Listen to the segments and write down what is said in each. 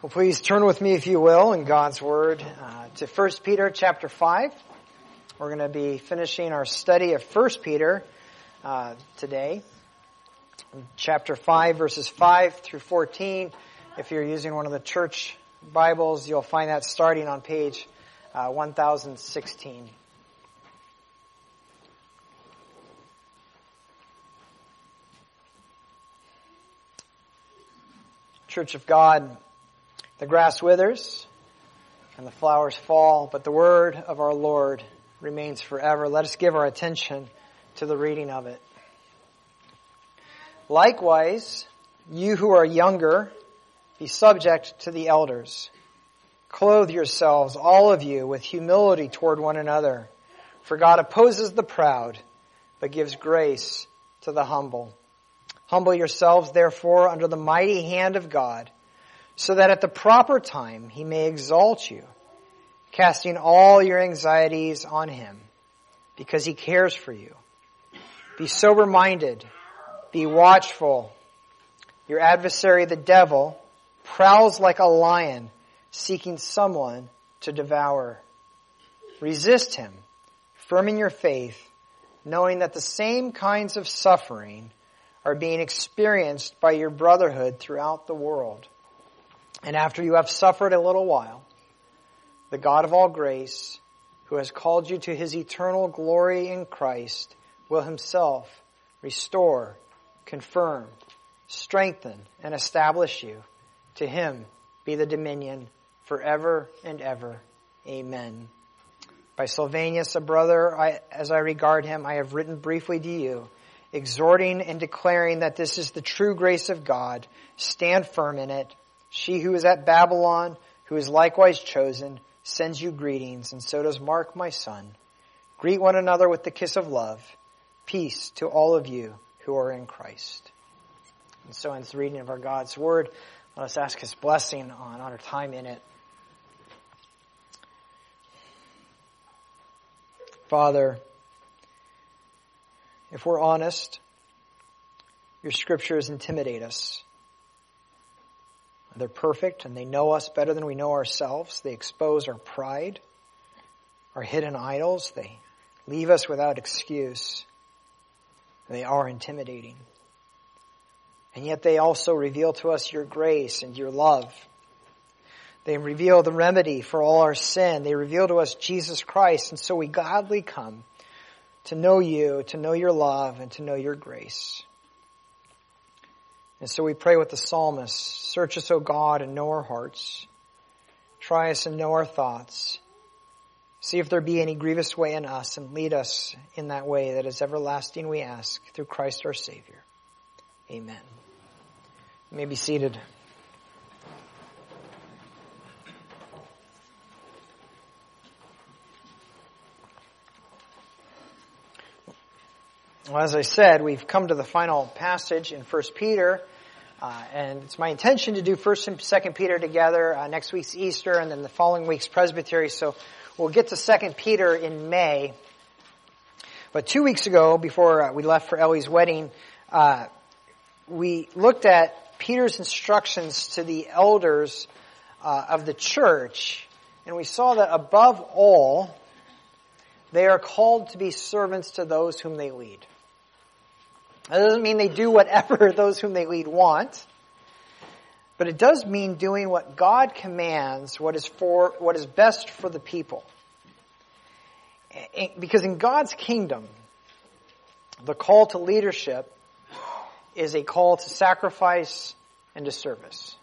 Well, please turn with me, if you will, in God's Word to 1 Peter chapter 5. We're going to be finishing our study of 1 Peter today. Chapter 5, verses 5 through 14. If you're using one of the church Bibles, you'll find that starting on page 1016. Church of God, the grass withers and the flowers fall, but the word of our Lord remains forever. Let us give our attention to the reading of it. Likewise, you who are younger, be subject to the elders. Clothe yourselves, all of you, with humility toward one another. For God opposes the proud, but gives grace to the humble. Humble yourselves, therefore, under the mighty hand of God, so that at the proper time He may exalt you, casting all your anxieties on Him, because He cares for you. Be sober-minded, be watchful. Your adversary, the devil, prowls like a lion, seeking someone to devour. Resist him, firm in your faith, knowing that the same kinds of suffering are being experienced by your brotherhood throughout the world. And after you have suffered a little while, the God of all grace, who has called you to His eternal glory in Christ, will Himself restore, confirm, strengthen, and establish you. To Him be the dominion forever and ever. Amen. By Silvanus, a brother, as I regard him, I have written briefly to you, exhorting and declaring that this is the true grace of God. Stand firm in it. She who is at Babylon, who is likewise chosen, sends you greetings, and so does Mark, my son. Greet one another with the kiss of love. Peace to all of you who are in Christ. And so ends the reading of our God's Word. Let us ask His blessing on our time in it. Father, if we're honest, your scriptures intimidate us. They're perfect and they know us better than we know ourselves. They expose our pride, our hidden idols. They leave us without excuse. They are intimidating. And yet they also reveal to us your grace and your love. They reveal the remedy for all our sin. They reveal to us Jesus Christ. And so we gladly come to know you, to know your love, and to know your grace. And so we pray with the psalmist, search us, O God, and know our hearts. Try us and know our thoughts. See if there be any grievous way in us, and lead us in that way that is everlasting, we ask, through Christ our Savior. Amen. You may be seated. Well, as I said, we've come to the final passage in 1 Peter, and it's my intention to do 1 and 2 Peter together. Next week's Easter, and then the following week's Presbytery, so we'll get to 2 Peter in May. But 2 weeks ago, before we left for Ellie's wedding, we looked at Peter's instructions to the elders of the church, and we saw that above all, they are called to be servants to those whom they lead. That doesn't mean they do whatever those whom they lead want, but it does mean doing what God commands, what is best for the people. Because in God's kingdom, the call to leadership is a call to sacrifice and to service.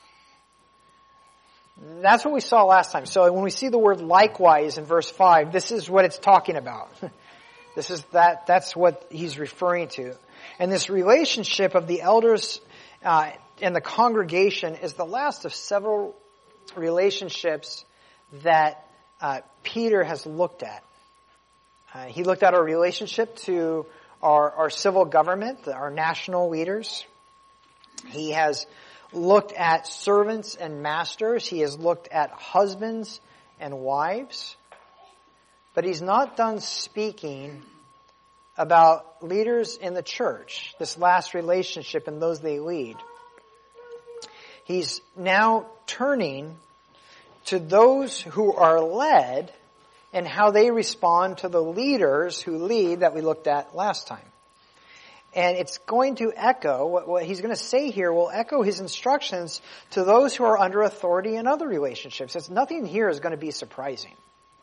That's what we saw last time. So when we see the word likewise in verse 5, this is what it's talking about. That's what he's referring to. And this relationship of the elders and the congregation is the last of several relationships that Peter has looked at. He looked at our relationship to our civil government, our national leaders. He has looked at servants and masters. He has looked at husbands and wives. But he's not done speaking about leaders in the church, this last relationship and those they lead. he's now turning to those who are led and how they respond to the leaders who lead that we looked at last time. And it's going to echo, what he's going to say here will echo his instructions to those who are under authority in other relationships. Nothing here is going to be surprising.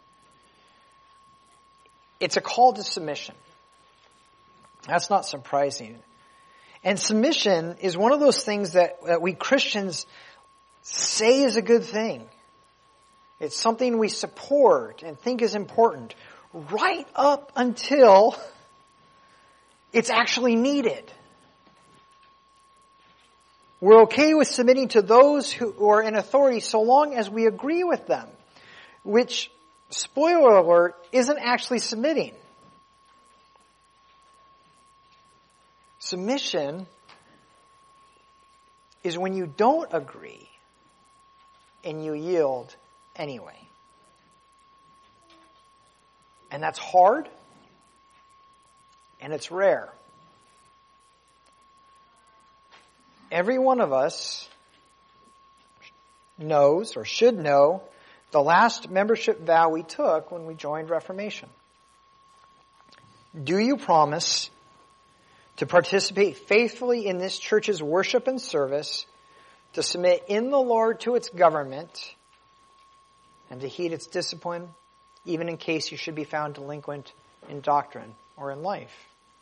It's a call to submission. That's not surprising. And submission is one of those things that we Christians say is a good thing. It's something we support and think is important right up until it's actually needed. We're okay with submitting to those who are in authority so long as we agree with them, which, spoiler alert, isn't actually submitting. Submission is when you don't agree and you yield anyway. And that's hard and it's rare. Every one of us knows or should know the last membership vow we took when we joined Reformation. Do you promise to participate faithfully in this church's worship and service, to submit in the Lord to its government, and to heed its discipline, even in case you should be found delinquent in doctrine or in life?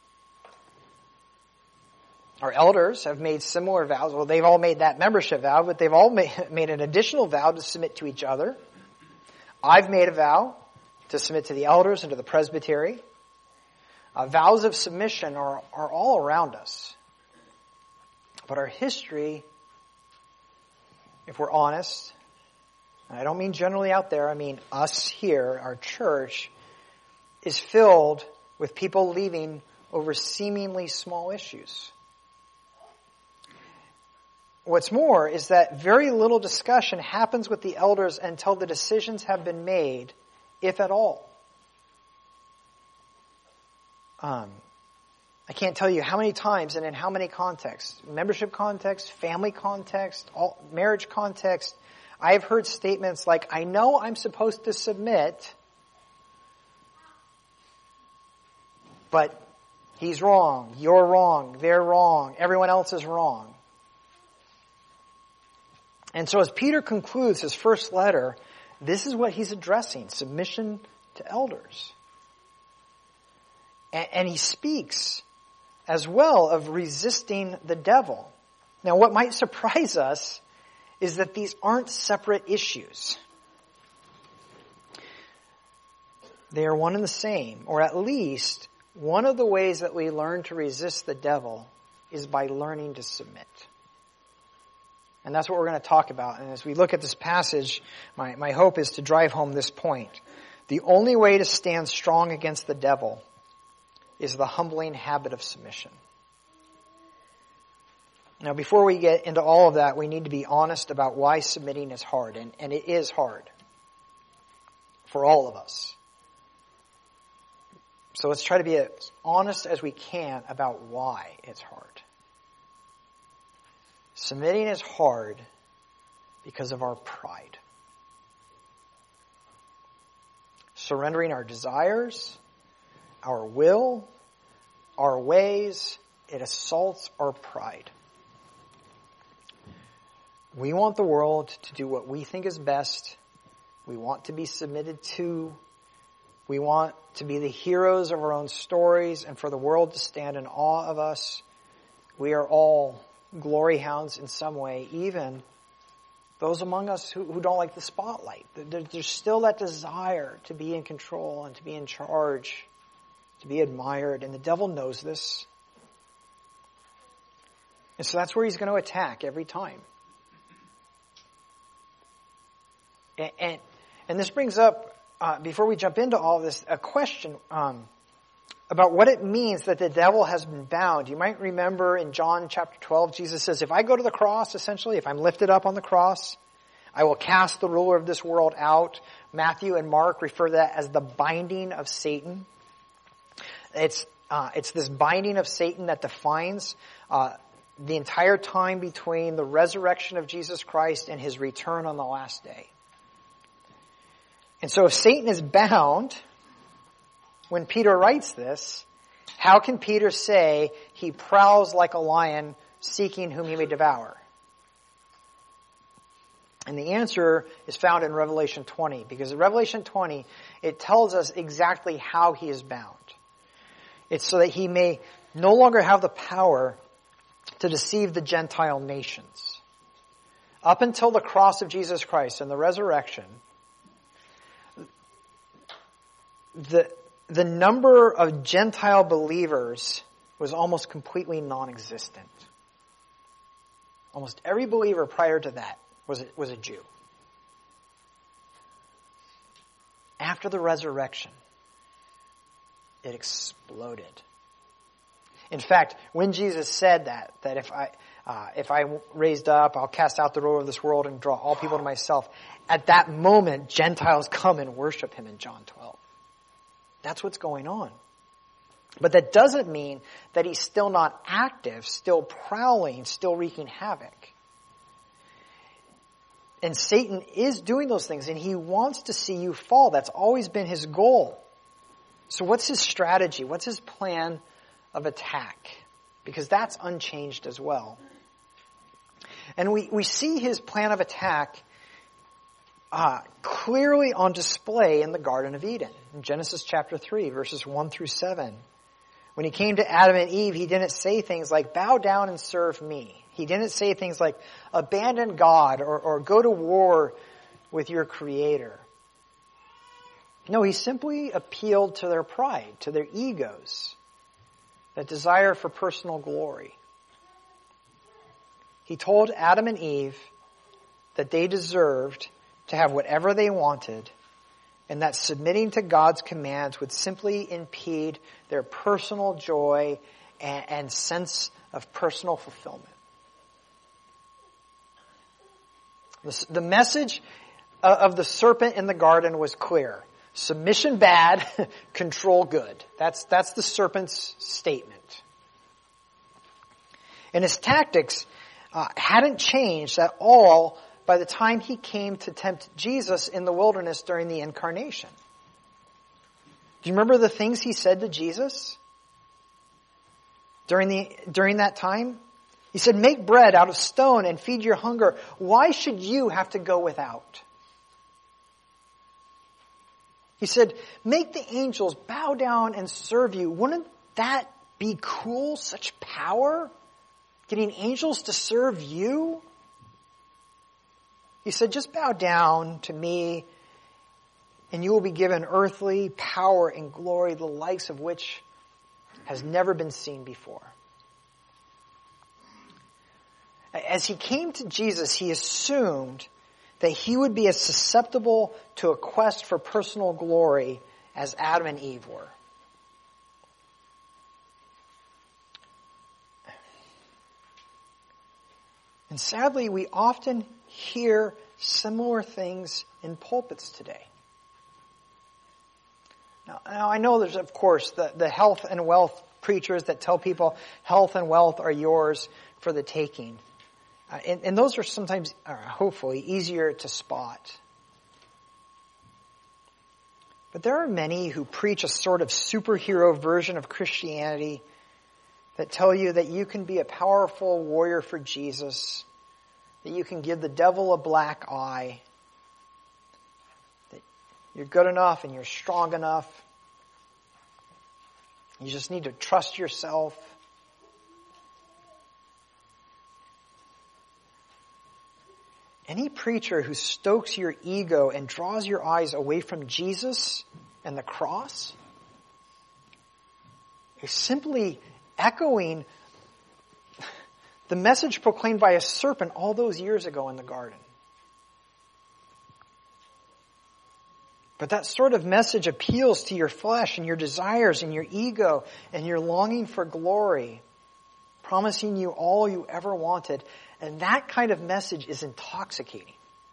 Our elders have made similar vows. Well, they've all made that membership vow, but they've all made an additional vow to submit to each other. I've made a vow to submit to the elders and to the presbytery. Vows of submission are all around us. But our history, if we're honest, and I don't mean generally out there, I mean us here, our church, is filled with people leaving over seemingly small issues. What's more is that very little discussion happens with the elders until the decisions have been made, if at all. I can't tell you how many times and in how many contexts, membership context, family context, marriage context, I've heard statements like, I know I'm supposed to submit, but he's wrong, you're wrong, they're wrong, everyone else is wrong. And so as Peter concludes his first letter, this is what he's addressing, submission to elders. And he speaks as well of resisting the devil. Now, what might surprise us is that these aren't separate issues. They are one and the same, or at least one of the ways that we learn to resist the devil is by learning to submit. And that's what we're going to talk about. And as we look at this passage, my hope is to drive home this point. The only way to stand strong against the devil is the humbling habit of submission. Now, before we get into all of that, we need to be honest about why submitting is hard. And it is hard for all of us. So let's try to be as honest as we can about why it's hard. Submitting is hard because of our pride. Surrendering our desires, our will, our ways, it assaults our pride. We want the world to do what we think is best. We want to be submitted to. We want to be the heroes of our own stories and for the world to stand in awe of us. We are all glory hounds in some way, even those among us who don't like the spotlight. There's still that desire to be in control and to be in charge, to be admired, and the devil knows this. And so that's where he's going to attack every time. And this brings up, before we jump into all of this, a question about what it means that the devil has been bound. You might remember in John chapter 12, Jesus says, if I go to the cross, essentially, if I'm lifted up on the cross, I will cast the ruler of this world out. Matthew and Mark refer to that as the binding of Satan. It's this binding of Satan that defines the entire time between the resurrection of Jesus Christ and his return on the last day. And so if Satan is bound, when Peter writes this, how can Peter say he prowls like a lion seeking whom he may devour? And the answer is found in Revelation 20, because in Revelation 20, it tells us exactly how he is bound. It's so that he may no longer have the power to deceive the Gentile nations. Up until the cross of Jesus Christ and the resurrection, the number of Gentile believers was almost completely non-existent. Almost every believer prior to that was a Jew. After the resurrection, it exploded. In fact, when Jesus said that if I raised up, I'll cast out the ruler of this world and draw all people to myself, at that moment, Gentiles come and worship him in John 12. That's what's going on. But that doesn't mean that he's still not active, still prowling, still wreaking havoc. And Satan is doing those things, and he wants to see you fall. That's always been his goal. So what's his strategy? What's his plan of attack? Because that's unchanged as well. And we see his plan of attack clearly on display in the Garden of Eden. In Genesis chapter 3, verses 1 through 7. When he came to Adam and Eve, he didn't say things like, bow down and serve me. He didn't say things like, abandon God or go to war with your Creator. No, he simply appealed to their pride, to their egos, that desire for personal glory. He told Adam and Eve that they deserved to have whatever they wanted, and that submitting to God's commands would simply impede their personal joy and sense of personal fulfillment. The message of the serpent in the garden was clear. Submission bad, control good. That's the serpent's statement. And his tactics hadn't changed at all by the time he came to tempt Jesus in the wilderness during the incarnation. Do you remember the things he said to Jesus during that time? He said, make bread out of stone and feed your hunger. Why should you have to go without? He said, make the angels bow down and serve you. Wouldn't that be cool? Such power? Getting angels to serve you? He said, just bow down to me and you will be given earthly power and glory, the likes of which has never been seen before. As he came to Jesus, he assumed that he would be as susceptible to a quest for personal glory as Adam and Eve were. And sadly, we often hear similar things in pulpits today. Now I know there's, of course, the health and wealth preachers that tell people health and wealth are yours for the taking. And those are sometimes, hopefully, easier to spot. But there are many who preach a sort of superhero version of Christianity that tell you that you can be a powerful warrior for Jesus, that you can give the devil a black eye, that you're good enough and you're strong enough. You just need to trust yourself. Any preacher who stokes your ego and draws your eyes away from Jesus and the cross is simply echoing the message proclaimed by a serpent all those years ago in the garden. But that sort of message appeals to your flesh and your desires and your ego and your longing for glory, promising you all you ever wanted. And that kind of message is intoxicating.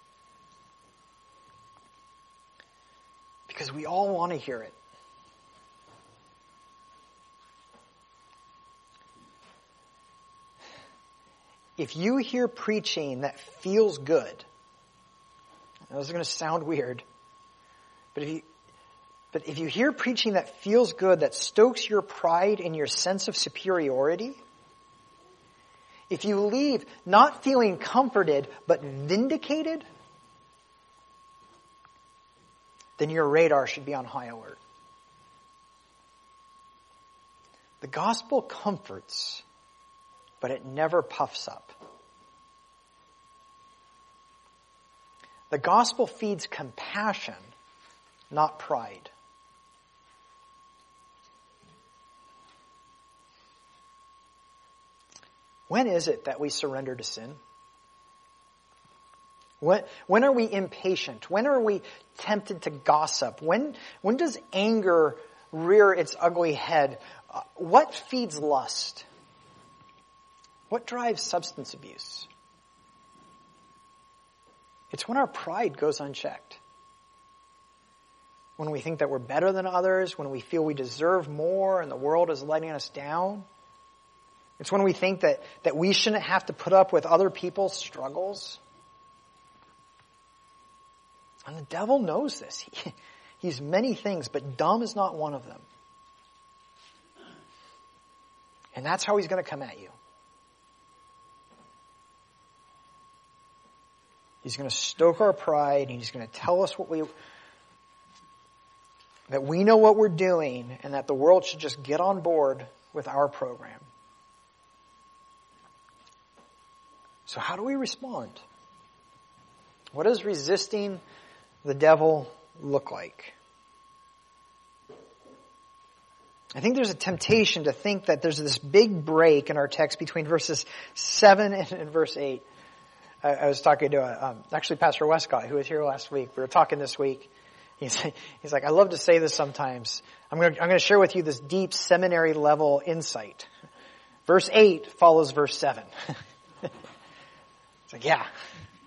Because we all want to hear it. if you hear preaching that feels good, this is going to sound weird, but if you hear preaching that feels good, that stokes your pride and your sense of superiority, if you leave not feeling comforted but vindicated, then your radar should be on high alert. The gospel comforts, but it never puffs up. The gospel feeds compassion, not pride. When is it that we surrender to sin? When are we impatient? When are we tempted to gossip? When does anger rear its ugly head? What feeds lust? What drives substance abuse? It's when our pride goes unchecked. When we think that we're better than others, when we feel we deserve more and the world is letting us down. It's when we think that we shouldn't have to put up with other people's struggles. And the devil knows this. He's many things, but dumb is not one of them. And that's how he's going to come at you. He's going to stoke our pride, and he's going to tell us that we know what we're doing, and that the world should just get on board with our program. So how do we respond? What does resisting the devil look like? I think there's a temptation to think that there's this big break in our text between verses 7 and verse 8. I was talking to actually Pastor Westcott, who was here last week. We were talking this week. He's like, I love to say this sometimes. I'm going to share with you this deep seminary level insight. Verse 8 follows verse 7. It's like, yeah.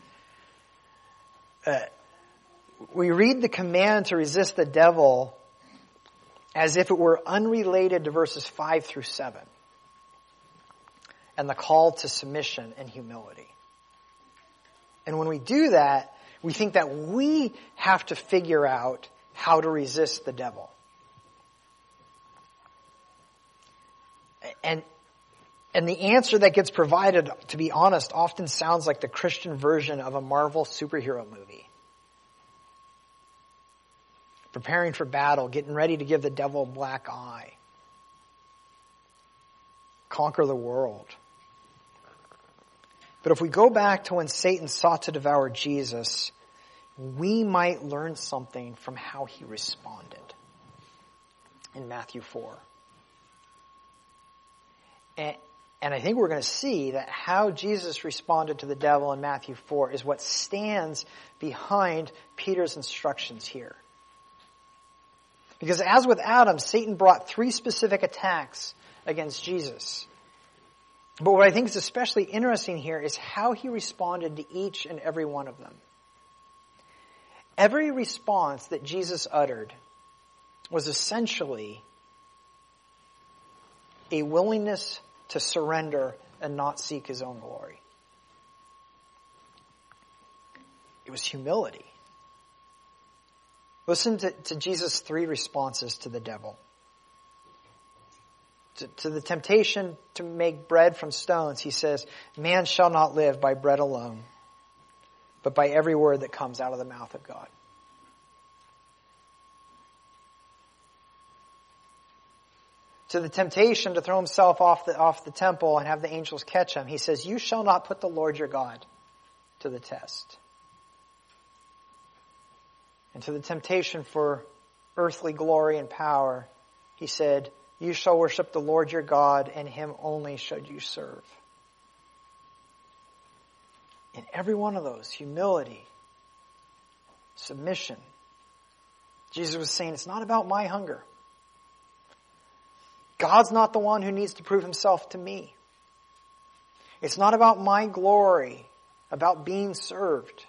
We read the command to resist the devil as if it were unrelated to verses 5 through 7. And the call to submission and humility. And when we do that, we think that we have to figure out how to resist the devil. And the answer that gets provided, to be honest, often sounds like the Christian version of a Marvel superhero movie. Preparing for battle, getting ready to give the devil a black eye. Conquer the world. But if we go back to when Satan sought to devour Jesus, we might learn something from how he responded in Matthew 4. And I think we're going to see that how Jesus responded to the devil in Matthew 4 is what stands behind Peter's instructions here. Because as with Adam, Satan brought 3 specific attacks against Jesus. But what I think is especially interesting here is how he responded to each and every one of them. Every response that Jesus uttered was essentially a willingness to surrender and not seek his own glory. It was humility. Listen to Jesus' 3 responses to the devil. To the temptation to make bread from stones, he says, man shall not live by bread alone, but by every word that comes out of the mouth of God. To the temptation to throw himself off the temple and have the angels catch him, he says, you shall not put the Lord your God to the test. And to the temptation for earthly glory and power, he said, you shall worship the Lord your God, and him only should you serve. In every one of those, humility, submission. Jesus was saying, it's not about my hunger. God's not the one who needs to prove himself to me. It's not about my glory, about being served.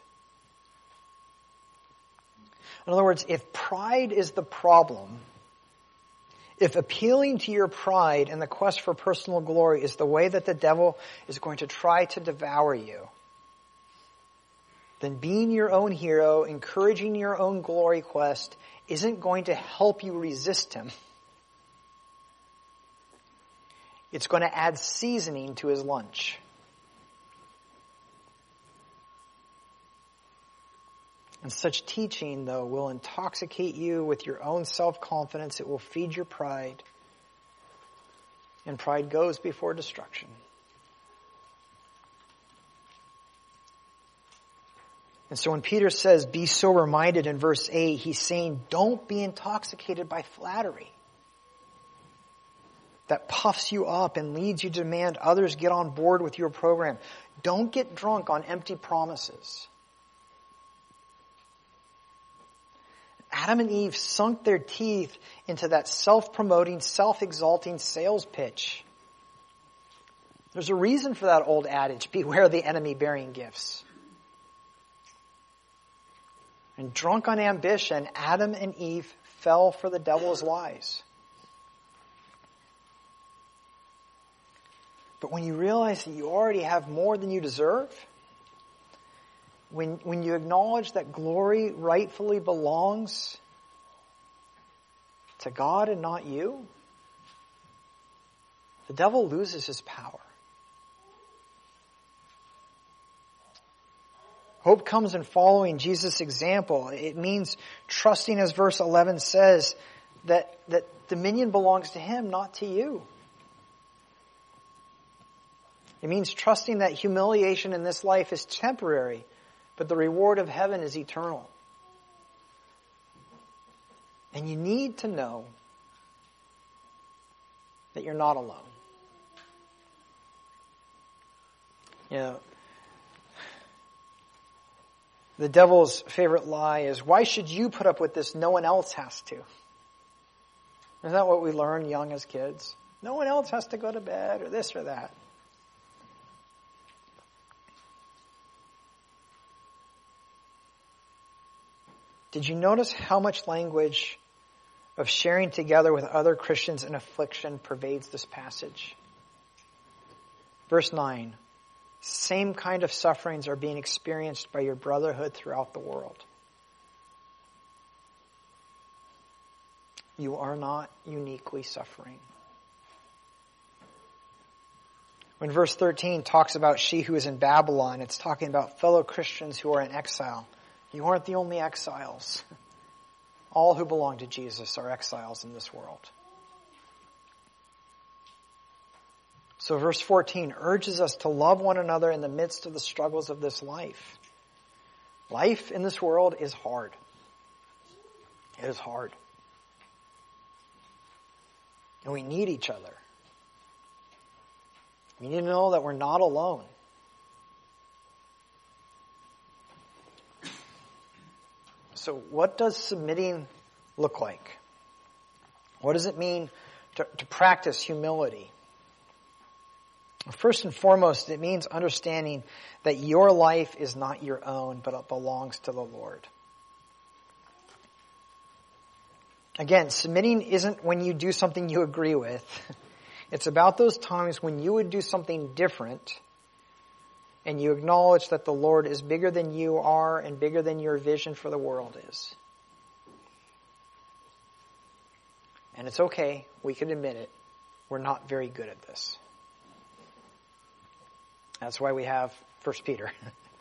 In other words, if pride is the problem, If appealing to your pride and the quest for personal glory is the way that the devil is going to try to devour you, then being your own hero, encouraging your own glory quest, isn't going to help you resist him. It's going to add seasoning to his lunch. And such teaching, though, will intoxicate you with your own self-confidence. It will feed your pride. And pride goes before destruction. And so when Peter says, be sober-minded in verse 8, he's saying, don't be intoxicated by flattery that puffs you up and leads you to demand others get on board with your program. Don't get drunk on empty promises. Adam and Eve sunk their teeth into that self-promoting, self-exalting sales pitch. There's a reason for that old adage, beware the enemy bearing gifts. And drunk on ambition, Adam and Eve fell for the devil's lies. But when you realize that you already have more than you deserve, when you acknowledge that glory rightfully belongs to God and not you, the devil loses his power. Hope comes in following Jesus' example. It means trusting, as verse 11 says, that dominion belongs to him, not to you. It means trusting that humiliation in this life is temporary, but the reward of heaven is eternal. And you need to know that you're not alone. You know, the devil's favorite lie is, why should you put up with this? No one else has to. Isn't that what we learn young as kids? No one else has to go to bed or this or that. Did you notice how much language of sharing together with other Christians in affliction pervades this passage? Verse 9, same kind of sufferings are being experienced by your brotherhood throughout the world. You are not uniquely suffering. When verse 13 talks about she who is in Babylon, it's talking about fellow Christians who are in exile. You aren't the only exiles. All who belong to Jesus are exiles in this world. So verse 14 urges us to love one another in the midst of the struggles of this life. Life in this world is hard. It is hard. And we need each other. We need to know that we're not alone. So what does submitting look like? What does it mean to practice humility? First and foremost, it means understanding that your life is not your own, but it belongs to the Lord. Again, submitting isn't when you do something you agree with. It's about those times when you would do something different and you acknowledge that the Lord is bigger than you are and bigger than your vision for the world is. And it's okay. We can admit it. We're not very good at this. That's why we have 1 Peter.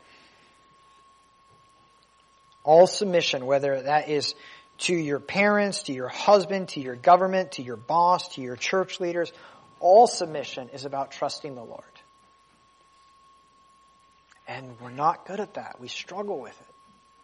All submission, whether that is to your parents, to your husband, to your government, to your boss, to your church leaders, all submission is about trusting the Lord. And we're not good at that. We struggle with it.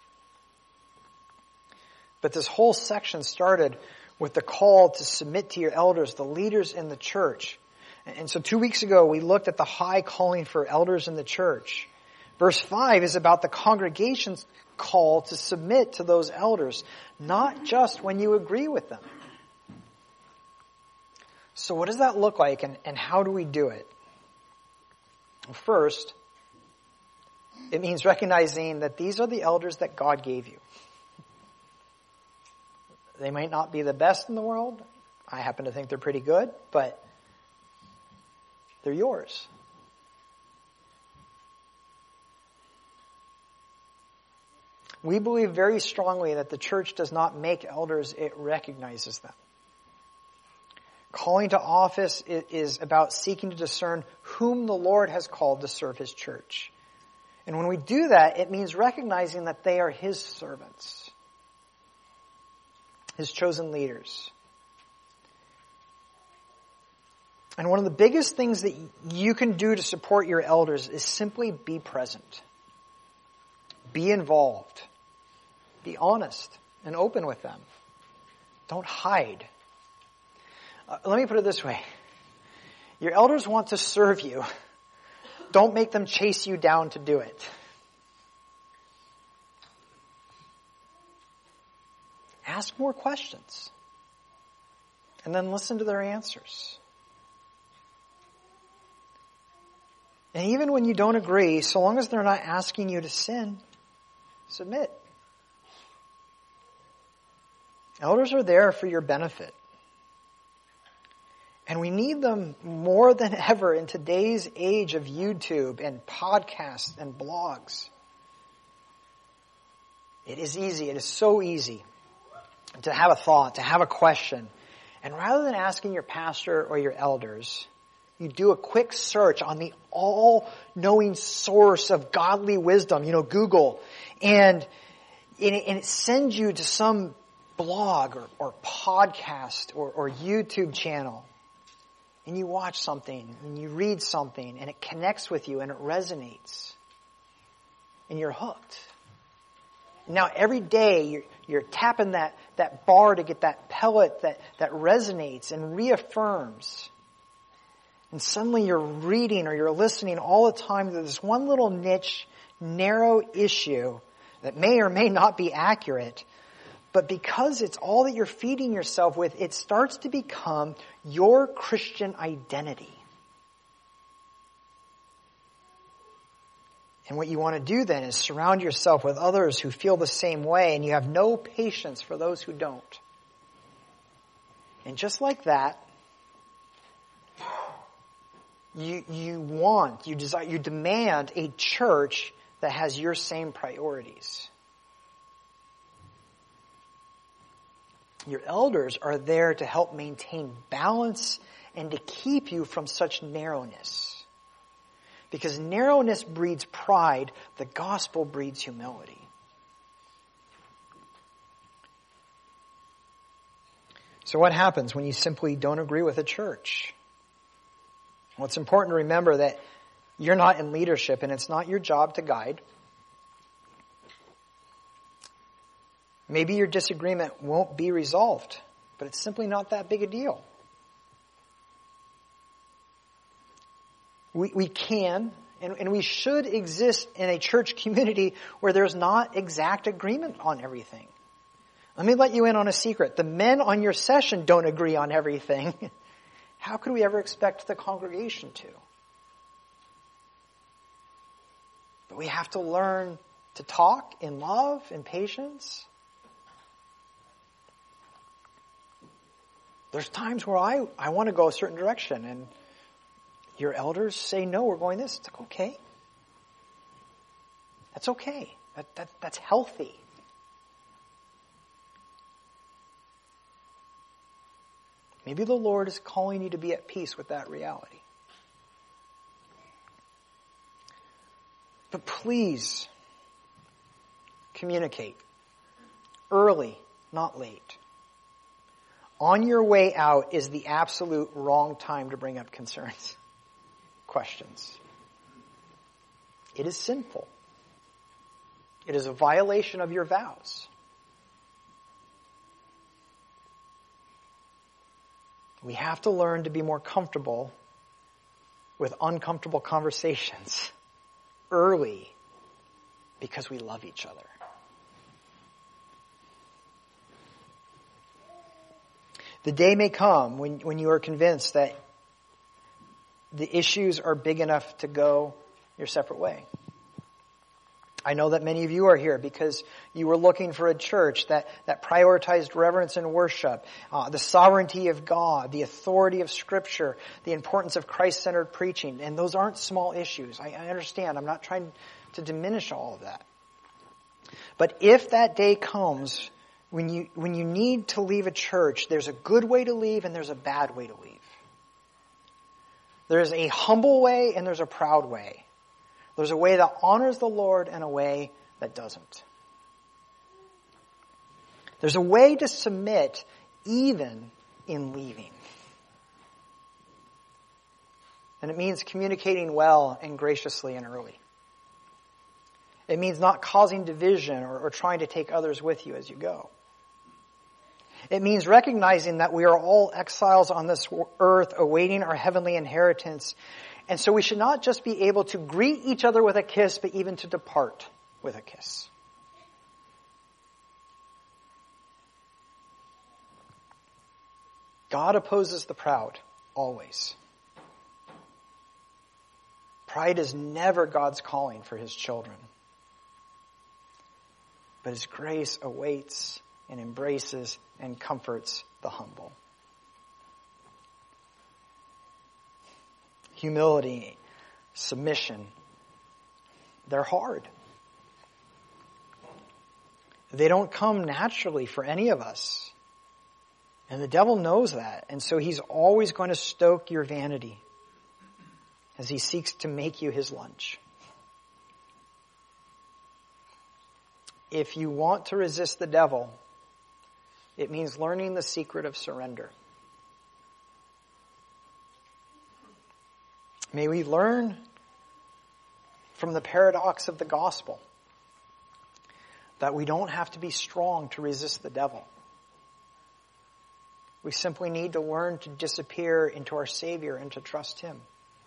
But this whole section started with the call to submit to your elders, the leaders in the church. And so 2 weeks ago, we looked at the high calling for elders in the church. Verse 5 is about the congregation's call to submit to those elders, not just when you agree with them. So what does that look like, and how do we do it? Well, first, it means recognizing that these are the elders that God gave you. They might not be the best in the world. I happen to think they're pretty good, but they're yours. We believe very strongly that the church does not make elders, it recognizes them. Calling to office is about seeking to discern whom the Lord has called to serve his church. And when we do that, it means recognizing that they are his servants, his chosen leaders. And one of the biggest things that you can do to support your elders is simply be present. Be involved. Be honest and open with them. Don't hide. Let me put it this way. Your elders want to serve you. Don't make them chase you down to do it. Ask more questions. And then listen to their answers. And even when you don't agree, so long as they're not asking you to sin, submit. Elders are there for your benefit. And we need them more than ever in today's age of YouTube and podcasts and blogs. It is easy, it is so easy to have a thought, to have a question. And rather than asking your pastor or your elders, you do a quick search on the all-knowing source of godly wisdom, Google, and it sends you to some blog or podcast or YouTube channel. And you watch something, and you read something, and it connects with you, and it resonates. And you're hooked. Now every day you're tapping that bar to get that pellet that resonates and reaffirms. And suddenly you're reading or you're listening all the time to this one little niche, narrow issue that may or may not be accurate. But because it's all that you're feeding yourself with, it starts to become your Christian identity. And what you want to do then is surround yourself with others who feel the same way, and you have no patience for those who don't. And just like that, you demand a church that has your same priorities. Your elders are there to help maintain balance and to keep you from such narrowness. Because narrowness breeds pride, the gospel breeds humility. So what happens when you simply don't agree with a church? Well, it's important to remember that you're not in leadership and it's not your job to guide. Maybe your disagreement won't be resolved, but it's simply not that big a deal. We can and we should exist in a church community where there's not exact agreement on everything. Let me let you in on a secret. The men on your session don't agree on everything. How could we ever expect the congregation to? But we have to learn to talk in love and patience. There's times where I want to go a certain direction and your elders say, no, we're going this. It's like, okay. That's okay. That's healthy. Maybe the Lord is calling you to be at peace with that reality. But please communicate early, not late. On your way out is the absolute wrong time to bring up concerns, questions. It is sinful. It is a violation of your vows. We have to learn to be more comfortable with uncomfortable conversations early because we love each other. The day may come when you are convinced that the issues are big enough to go your separate way. I know that many of you are here because you were looking for a church that prioritized reverence and worship, the sovereignty of God, the authority of Scripture, the importance of Christ-centered preaching. And those aren't small issues. I understand. I'm not trying to diminish all of that. But if that day comes when you need to leave a church, there's a good way to leave and there's a bad way to leave. There's a humble way and there's a proud way. There's a way that honors the Lord and a way that doesn't. There's a way to submit even in leaving. And it means communicating well and graciously and early. It means not causing division or trying to take others with you as you go. It means recognizing that we are all exiles on this earth awaiting our heavenly inheritance. And so we should not just be able to greet each other with a kiss, but even to depart with a kiss. God opposes the proud, always. Pride is never God's calling for His children. But His grace awaits and embraces and comforts the humble. Humility, submission, they're hard. They don't come naturally for any of us. And the devil knows that. And so he's always going to stoke your vanity as he seeks to make you his lunch. If you want to resist the devil, it means learning the secret of surrender. May we learn from the paradox of the gospel that we don't have to be strong to resist the devil. We simply need to learn to disappear into our Savior and to trust Him.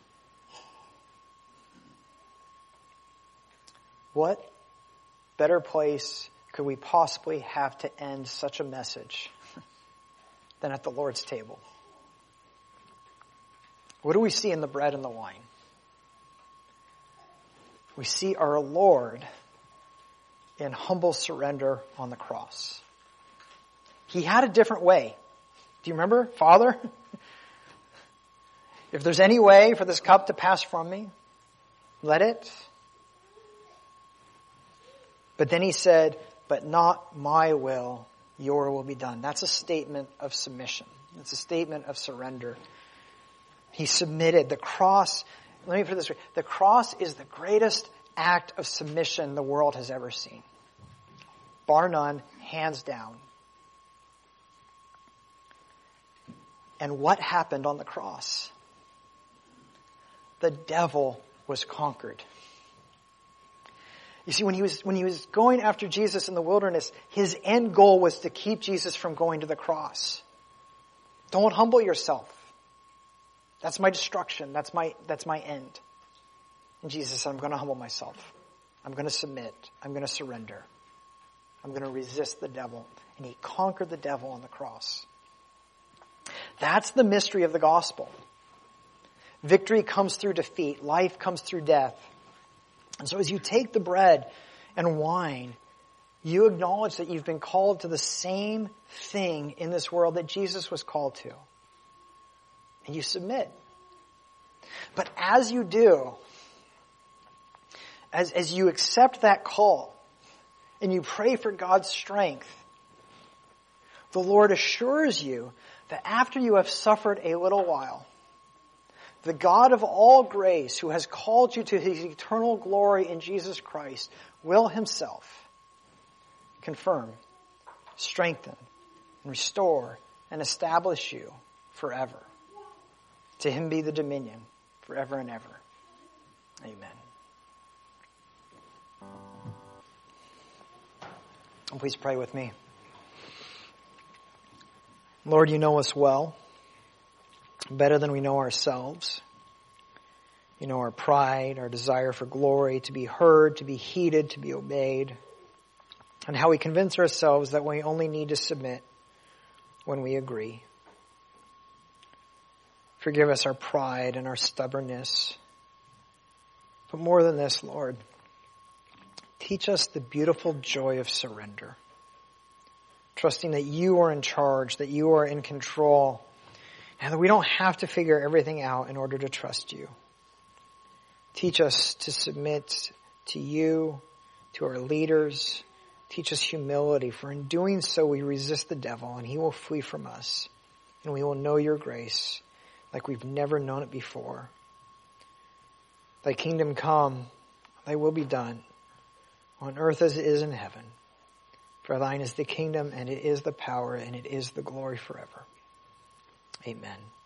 What better place could we possibly have to end such a message than at the Lord's table? What do we see in the bread and the wine? We see our Lord in humble surrender on the cross. He had a different way. Do you remember? Father, if there's any way for this cup to pass from me, let it. But then he said, but not my will, your will be done. That's a statement of submission. It's a statement of surrender. He submitted. The cross, let me put it this way. The cross is the greatest act of submission the world has ever seen. Bar none, hands down. And what happened on the cross? The devil was conquered. You see, when he was going after Jesus in the wilderness, his end goal was to keep Jesus from going to the cross. Don't humble yourself. That's my destruction. That's my end. And Jesus said, I'm going to humble myself. I'm going to submit. I'm going to surrender. I'm going to resist the devil. And he conquered the devil on the cross. That's the mystery of the gospel. Victory comes through defeat. Life comes through death. And so as you take the bread and wine, you acknowledge that you've been called to the same thing in this world that Jesus was called to. And you submit. But as you do, as you accept that call and you pray for God's strength, the Lord assures you that after you have suffered a little while, the God of all grace, who has called you to His eternal glory in Jesus Christ, will Himself confirm, strengthen, and restore, and establish you forever. To Him be the dominion forever and ever. Amen. And please pray with me. Lord, you know us well, better than we know ourselves. You know our pride, our desire for glory, to be heard, to be heeded, to be obeyed, and how we convince ourselves that we only need to submit when we agree. Forgive us our pride and our stubbornness. But more than this, Lord, Teach us the beautiful joy of surrender, trusting that you are in charge, that you are in control, and that we don't have to figure everything out in order to trust you. Teach us to submit to you, to our leaders. Teach us humility, for in doing so we resist the devil, and he will flee from us, and we will know your grace like we've never known it before. Thy kingdom come, thy will be done, on earth as it is in heaven. For thine is the kingdom, and it is the power, and it is the glory forever. Amen.